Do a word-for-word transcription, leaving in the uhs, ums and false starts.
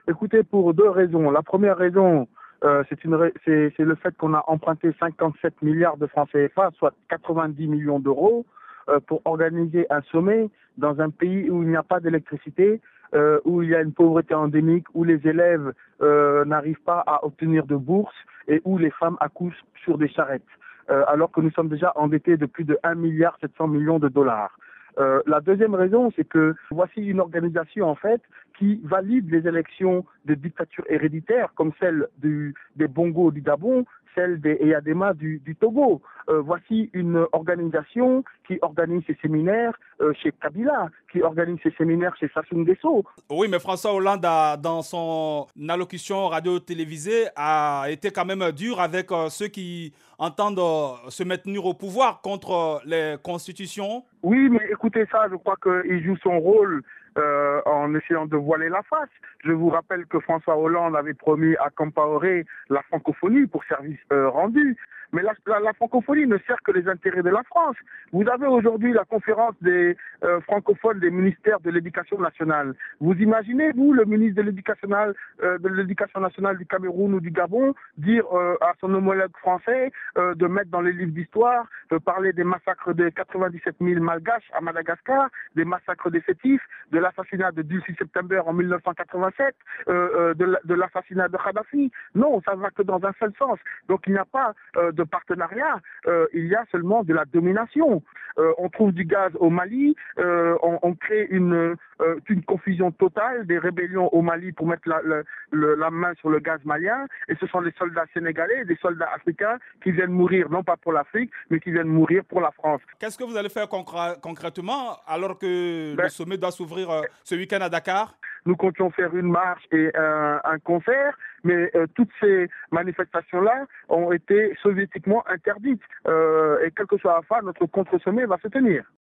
Écoutez, pour deux raisons. La première raison, euh, c'est une ra- c'est c'est le fait qu'on a emprunté cinquante-sept milliards de francs C F A, soit quatre-vingt-dix millions d'euros, euh, pour organiser un sommet dans un pays où il n'y a pas d'électricité, euh, où il y a une pauvreté endémique, où les élèves euh, n'arrivent pas à obtenir de bourse et où les femmes accouchent sur des charrettes, euh, alors que nous sommes déjà endettés de plus de un milliard sept cents millions de dollars. Euh, la deuxième raison, c'est que voici une organisation en fait qui valide les élections de dictature héréditaire comme celle du, des Bongo du Gabon, celle des Eyadema du, du Togo. Euh, voici une organisation qui organise ses séminaires euh, chez Kabila, qui organise ses séminaires chez Sassou Nguesso. Oui, mais François Hollande, a, dans son allocution radio-télévisée, a été quand même dur avec euh, ceux qui entendent euh, se maintenir au pouvoir contre euh, les constitutions. Oui, mais écoutez ça, je crois qu'il joue son rôle euh, en essayant de voiler la face. Je vous rappelle que François Hollande avait promis à Compaoré la francophonie pour service euh, rendu. Mais la, la, la francophonie ne sert que les intérêts de la France. Vous avez aujourd'hui la conférence des euh, francophones des ministères de l'éducation nationale. Vous imaginez, vous, le ministre de l'éducation euh, de l'éducation nationale du Cameroun ou du Gabon, dire euh, à son homologue français euh, de mettre dans les livres d'histoire, de parler des massacres de quatre-vingt-dix-sept mille malgaches à Madagascar, des massacres des Sétifs, de l'assassinat de Dulcie September en mille neuf cent quatre-vingt-sept, euh, euh, de l'assassinat de Kadhafi. Non, ça ne va que dans un seul sens. Donc il n'y a pas euh, de partenariat, euh, il y a seulement de la domination. Euh, on trouve du gaz au Mali, euh, on, on crée une, euh, une confusion totale, des rébellions au Mali pour mettre la, la, la, la main sur le gaz malien, et ce sont les soldats sénégalais, des soldats africains qui viennent mourir, non pas pour l'Afrique, mais qui viennent mourir pour la France. Qu'est-ce que vous allez faire concr- concrètement alors que le Ben, sommet doit s'ouvrir euh, ce week-end à Dakar? nous comptions faire une marche et un, un concert, mais euh, toutes ces manifestations-là ont été soviétiquement interdites. Euh, et quel que soit la fin, notre contre-sommet va se tenir.